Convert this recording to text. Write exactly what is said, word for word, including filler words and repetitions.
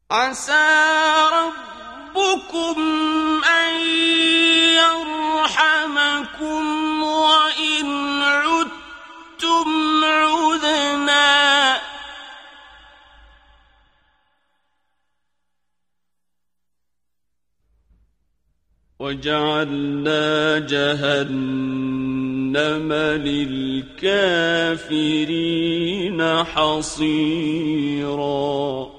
عسى ربكم أن يرحمكم وإن عدتم عدنا وجعلنا جهنم للكافرين حصيراً